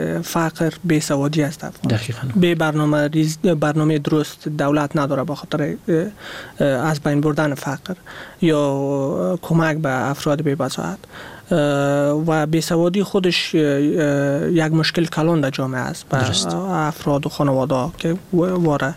فقر بیسوادی است. دقیقاً. به برنامه درست دولت نداره به خاطر از بین بردن فقر یا کمک به افراد بی‌بساط. و بیسوادی خودش یک مشکل کلان در جامعه است به افراد و خانواده که واره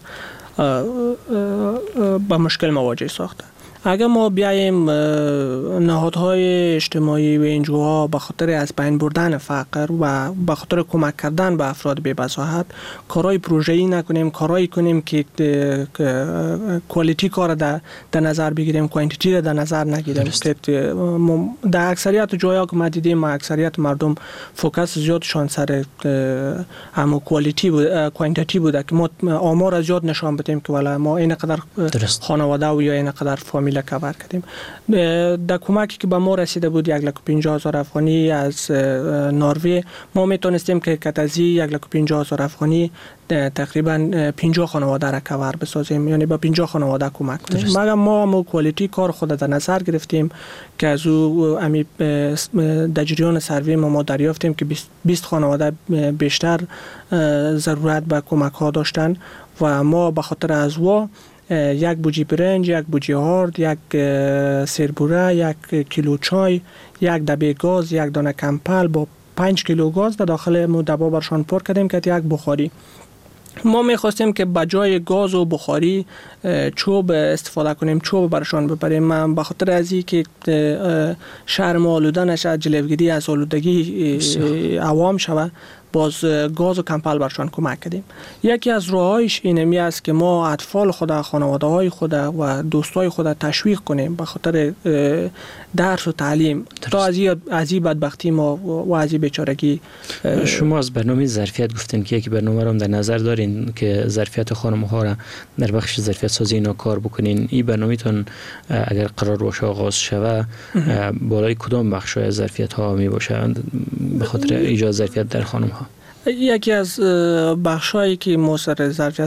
با مشکل مواجه ساخته. اگر ما بیاییم نهادهای اجتماعی و انجوها به خاطر از بین بردن فقر و به خاطر کمک کردن به افراد بی‌بساط کارهای پروژه‌ای نکنیم، کارهایی کنیم که کوالیتی کار در نظر بگیریم، کوانتیتی را در نظر نگیریم. در اکثریت جاها که ما دیدیم اکثریت مردم فوکس زیادشان سر همون کوانتیتی بوده که ما آمار زیاد نشان بدیم که والا ما اینقدر خانواده و یا اینقدر فامیل کاور کردیم. در کمکی که به ما رسیده بود 1,50,000 افغانی از نروژ، ما میتونستیم که کتازی 1,50,000 افغانی تقریبا 50 خانواده را کاور بسازیم، یعنی با 50 خانواده کمک کنیم. مگر ما کوالیتی کار خود در نظر گرفتیم که از او در جریان سروی ما دریافتیم که 20 خانواده بیشتر ضرورت به کمک ها داشتن و ما به خاطر از او 1 بوجی برنج، 1 بوجی هارد، 1 سیربوره، 1 کیلو چای، 1 دبه گاز، 1 دانه کمپل با 5 کیلو گاز در داخل دبا برشان پر کردیم که 1 بخاری. ما میخواستیم که بجای گاز و بخاری چوب استفاده کنیم، چوب برشان ببریم. من به خاطر از این که شهر ما آلوده نشه، جلوگیری از آلودگی عوام شود، باز گاز و کمپل برشان کمک کردیم. یکی از راهایش اینمی است که ما اطفال خود، خانواده های خود و دوستای خود تشویق کنیم به خاطر درس و تعلیم تا از این بدبختی ما و از این بیچارگی. شما از برنامه ظرفیت گفتین که یکی برنامه را هم در نظر دارین که ظرفیت خانم‌ها را در بخش ظرفیت سازی اینا کار بکنین. این برنامه تون اگر قرار باشه آغاز شود بالای کدام بخش از ظرفیت ها می باشه به خاطر ایجاد ظرفیت در خانم‌ها؟ یکی از بخشایی که ما سر ظرفیت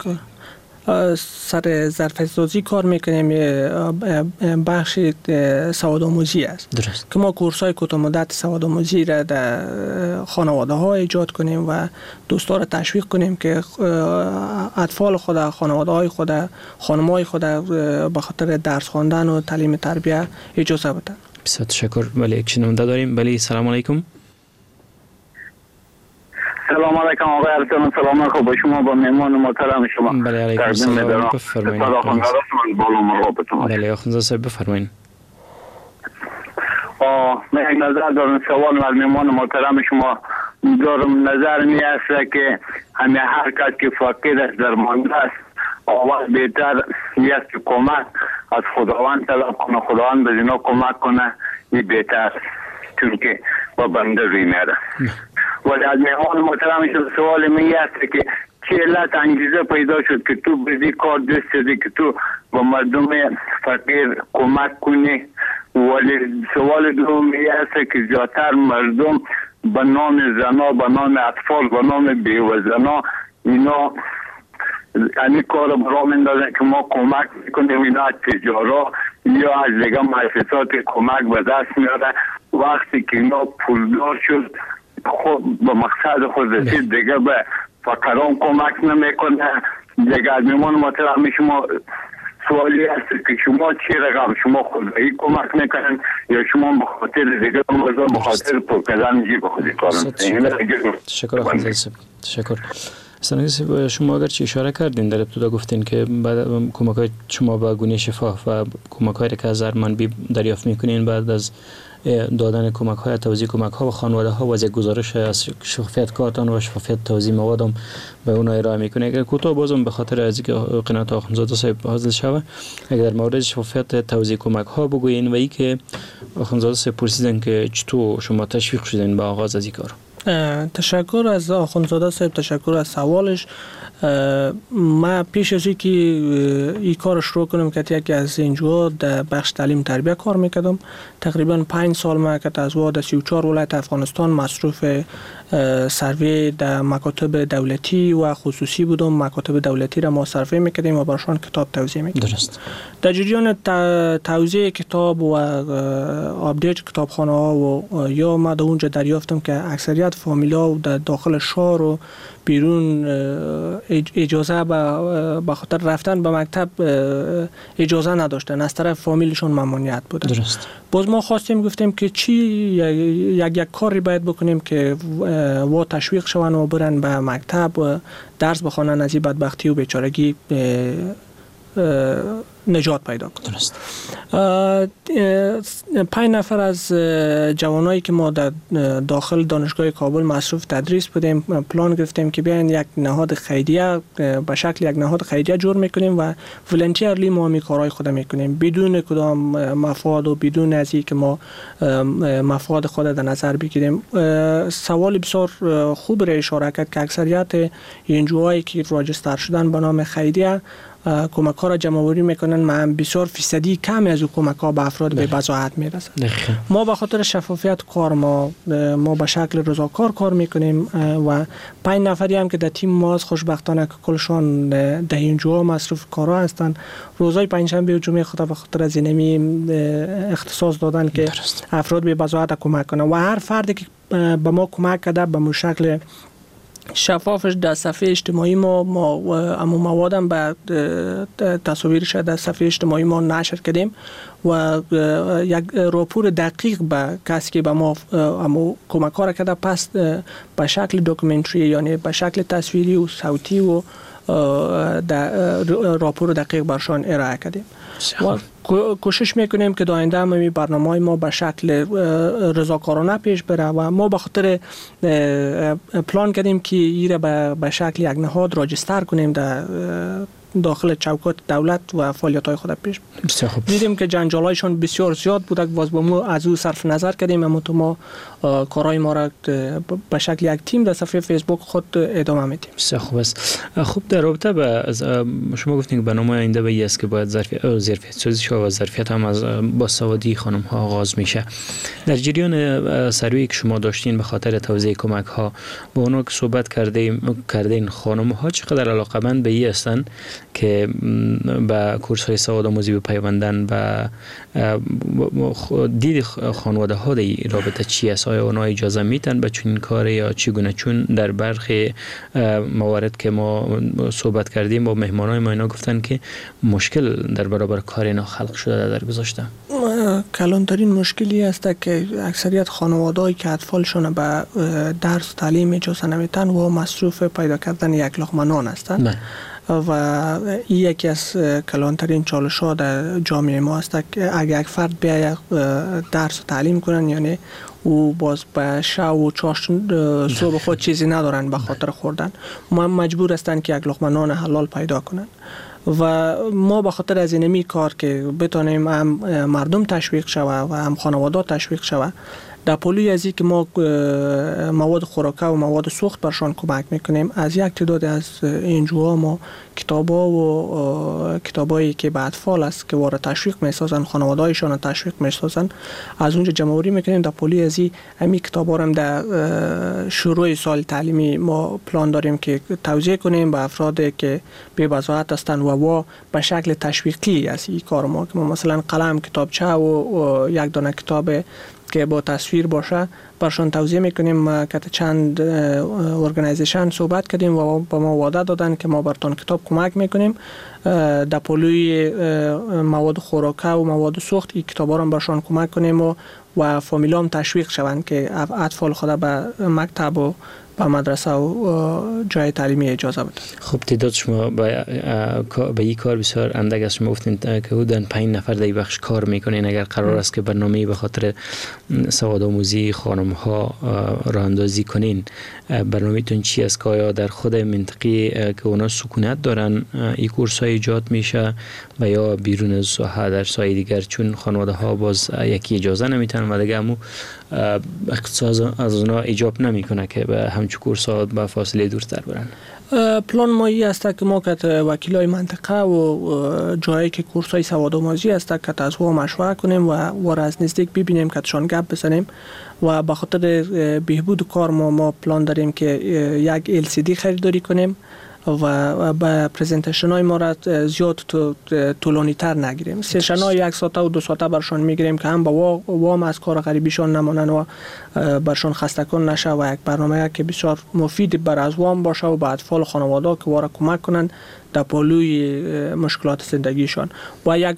سازی کار میکنیم بخش سوادآموزی است. درست. که ما کورس‌های کوتاه مدت سوادآموزی را در خانواده ها ایجاد کنیم و دوستا را تشویق کنیم که اطفال خود، خانواده های خود، خانم‌های خود به خاطر درس خواندن و تعلیم تربیت اجازه بدن. بسیار تشکر. ولی یک شنونده داریم. ولی سلام علیکم. سلام علیکم آقای ارسلان، سلام خوب به شما با مهمان محترم شما. بله علیکم سلام، بفرمایید. بله آخوندزاده صاحب بفرمایید. من یک نظر دارم، سوال از مهمان محترم شما دارم. نظر می است که همه هر کس که فقیر است درمانده است آواز بهتر است که کمک از خداوند طلب کنه، خداوند به اینا کمک کنه، این بهتر چون که با بنده روی میره. ولی از مهمان محترم سوال می است که چه علت انگیزه پیدا شد که تو بدی کار دست دادی که تو با مردم فقیر کمک کنی؟ ولی سوال دوم می است که زیادتر مردم به نام زنا، به نام اطفال، به نام بیوه زنا اینا این کار برا مندازن که ما کمک میکنیم، اینا از تجارا یا از دیگه مؤسسات کمک به دست میاره. وقتی که اینا پولدار شد خود به مقصد خود رسید دیگه به فقران کمک نمیکنه. دیگه از میمان محترم شما سوالی هست که شما چی رقم شما خودی کمک میکنن یا شما بخاطر دیگه بخاطر پرکدن جی بخودی کارن؟ تشکر آخوندزاده صاحب، تشکر. سنگی شما اگر چی اشاره کردین در ابتدا گفتین که بعد کمک‌های شما به گونه شفاف و کمک‌هایی که از منبع دریافت میکنین بعد از دادن کمک‌های توزیع کمک‌ها و خانواده‌ها و از یک گزارش از شفافیت کارتان و شفافیت توزیع موادم به اون ارائه میکنه. اگر کوتاه بازم به خاطر از اینکه قنات آخوندزاده صاحب حاضر شوه اگر در مورد شفافیت توزیع کمک‌ها بگوین و اینکه آخوندزاده صاحب پرسیدن که چطور شما تشویق شدین به آغاز از این کار. تشکر از آخوندزاده صاحب، تشکر از سوالش. ما پیش از اینکه این کار شروع کنم که یکی از اینجا در بخش تعلیم تربیت کار میکردم. تقریبا 5 سال ما که از واد 34 ولایت افغانستان مصروف سروی در مکاتب دولتی و خصوصی بودم. مکاتب دولتی را ما سروی میکردیم و برشان کتاب توزیع میکردیم. درست. در جریان توزیع کتاب و آپدیت کتابخانه ها و یا ما در اونجا دریافتم که اکثریت فقط فامیلا و در داخل شهر و بیرون اجازه به خاطر رفتن به مکتب اجازه نداشتن، از طرف فامیلشون ممنوعیت بوده. درست. باز ما خواستیم گفتیم که چی یک کاری باید بکنیم که و تشویق شون و برن به مکتب و درس بخوانن، از این بدبختی و بیچارگی نجات پیدا کنند. درست. 5 نفر از جوانایی که ما در داخل دانشگاه کابل مصروف تدریس بودیم پلان گرفتیم که بیاین یک نهاد خیریه به شکل یک نهاد خیریه جور میکنیم و ولنتیرلی ما می کارهای خود میکنیم بدون کدام مفاد و بدون از اینکه ما مفاد خود در نظر بگیریم. سوال بسیار خوب را اشاره کرد که اکثریت انجوهایی که راجستر شدن به نام خیریه کمک ها را جمع آوری میکنن، من بسیار فیصدی کمی از کمک ها به افراد به بضاعت میرسن. ما به خاطر شفافیت کار ما به شکل رضاکار کار میکنیم و 5 نفری هم که در تیم ما خوشبختانه که کلشان در اینجا مصروف کارا هستن، روزهای پنجشنبه و جمعه خود به خاطر از اینمی اختصاص دادن که افراد به بضاعت کمک کنن و هر فردی که به ما کمک کرده به شکل شفافش در صفحه اجتماعی ما اما موادم به تصاویرش در صفحه اجتماعی ما نشر کردیم و یک راپور دقیق به کسی که به ما کمک کار کرده پس به شکل داکیومنتری یعنی به شکل تصویری و صوتی و راپور دقیق برشان ارائه کردیم و کوشش میکنیم که در آینده هم برنامه‌های ما به شکل رضاکارانه پیش بره و ما به خاطر پلان کردیم که این را به شکل یک نهاد راجستر کنیم در داخل چوکات دولت و فعالیت‌های خود پیش. دیدیم که جنجالایشان بسیار زیاد بوده، باز با ما از او صرف نظر کردیم، اما تو ما کارهای ما را به شکل یک تیم در صفحه فیسبوک خود ادامه میدیم. بسیار خوب است. خوب، در رابطه با شما گفتین که برنامه آینده به است که باید ظرفیت سازی و ظرفیت هم از باسوادی خانم ها آغاز میشه. در جریان سروی که شما داشتین به خاطر توزیع کمک ها با اونها که صحبت کردین خانم ها چقدر علاقه‌مند به این هستند که به کورس های سوادآموزی بپیوندن و دید خانواده ها در رابطه چی است؟ آیا اونا اجازه میتن به چنین کار یا چگونه؟ چون در برخی موارد که ما صحبت کردیم با مهمانای ما اینا گفتن که مشکل در برابر کار اینا خلق شده در گذشته. کلانترین مشکلی است که اکثریت خانواده‌ای که اطفالشون به درس و تعلیم اجازه نمیتن و مصروف پیدا کردن یک لقمه نان هستند و این یکی از کلانترین چالش‌ها در جامعه ما است که اگر یک فرد بیاید درس و تعلیم کنن یعنی او باز به شب و چاشت صبح خود چیزی ندارن به خاطر خوردن، ما مجبور هستن که یک لقمه نان حلال پیدا کنن و ما به خاطر از اینمی کار که بتونیم هم مردم تشویق شوه و هم خانواده تشویق شوه در پلوی از که ما مواد خوراکه و مواد سوخت برشان کمک میکنیم، از یک تعداد از انجوها ما کتابا و کتابایی که به اطفال است که وارد تشویق میسازن، خانواده‌ایشان تشویق میسازن، از اونجا جمع آوری میکنیم. در پلوی از همین کتابا هم در شروع سال تعلیمی ما پلان داریم که توزیع کنیم به افرادی که بی بضاعت هستند و به شکل تشویقی است این کار ما که ما مثلا قلم، کتابچه و یک دانه کتاب که با تصویر باشه برشان توزیع میکنیم. که چند ارگانایزیشن صحبت کردیم و با ما وعده دادن که ما براتون کتاب کمک میکنیم در پلوی مواد خوراکه و مواد سوخت این کتابا رو برشان کمک کنیم و فامیلام تشویق شوند که اطفال خود به مکتب و به مدرسه و جای تعلیمی اجازه بده. خب تعداد شما به این کار بسیار اندک است. شما گفتین که حدوداً 5 نفر در این بخش کار میکنین. اگر قرار است که برنامه‌ای به خاطر سوادآموزی خانم ها راه اندازی کنین، برنامه‌تون چی است که آیا در خود منطقه که اونا سکونت دارن این کورس ها ایجاد میشه و یا بیرون از ساحه در سایه دیگر؟ چون خانواده ها باز یکی اجازه نمیتن و دیگه همو اقتصاد از اونا ایجاب نمیکنه که به همچون کورس ها به فاصله دورتر برن. پلان ما این است که ما که وکیلای منطقه و جایی که کورس های سوادآموزی است که از او مشورت کنیم و از نزدیک ببینیم که تشان گپ بزنیم و به خاطر بهبود کار ما پلان داریم که یک LCD خریداری کنیم و به پرزنتیشن های ما را زیاد طولانی تر نگیریم. سشن های 1 ساعته و 2 ساعته برشان میگیریم که هم با وام از کار غریبیشان نمانن و برشان خسته کن نشه و یک برنامه که بسیار مفید بر از وام باشه و به اطفال خانواده که وارا کمک کنن در پالوی مشکلات زندگیشان و یک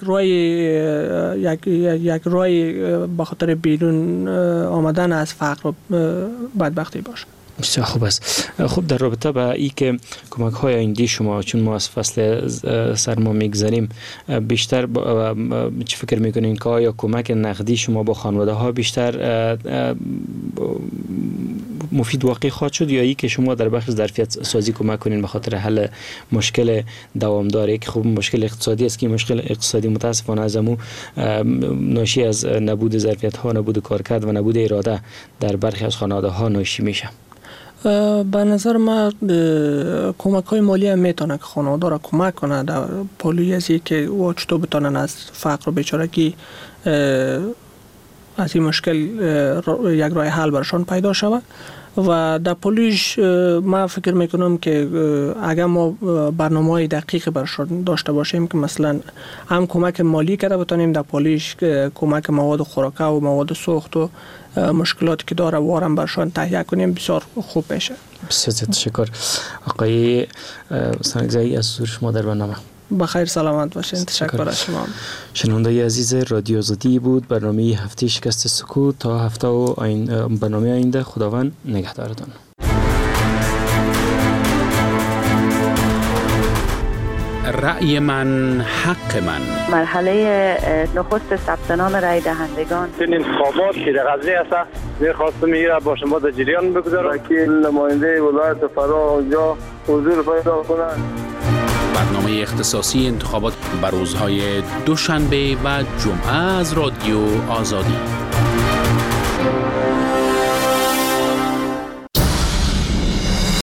رای به خاطر بیرون آمدن از فقر و بدبختی باشه. بسیار خوب است. خب در رابطه با این که کمک های آینده شما، چون ما از فصل سرما میگذریم، بیشتر چه فکر میکنین که آیا کمک نقدی شما با خانواده ها بیشتر مفید واقع خواهد شد یا ای که شما در بخش ظرفیت سازی کمک کنین به خاطر حل مشکل دوامداری که خب مشکل اقتصادی است که مشکل اقتصادی متاسفانه از امو ناشی از نبود ظرفیت ها، نبود کارکرد و نبود اراده در برخی از خانواده ها ناشی میشه؟ به نظر من کمک های مالی هم میتونه که خانواده را کمک کنه در پالوی از این که چطور بتونن از فقر و بیچارگی از این مشکل یک راه حل برشان پیدا شود و در پالویش من فکر میکنم که اگر ما برنامه های دقیق برشان داشته باشیم که مثلا هم کمک مالی کرده بتونیم در پالویش کمک مواد خوراکه و مواد سوخت و مشکلاتی که داره وارم برشان تهیه کنیم بسیار خوب میشه. بسیار تشکر. آقای سنگزایی از حضور شما در برنامه. بخیر سلامت باشین. تشکر از شما. شنونده عزیز رادیو آزادی بود برنامه هفته شکست سکوت. تا هفته و برنامه آینده خداوند نگهدارتان. رأی من حق من. مرحله نخست ثبت نام رأی دهندگان. این انتخابات که در غزه است می‌خواستم میره با شما در جریان بگذارم. وکیل نماینده ولایت فرا اونجا حضور پیدا کنند. برنامه اختصاصی انتخابات بر روزهای دوشنبه و جمعه از رادیو آزادی.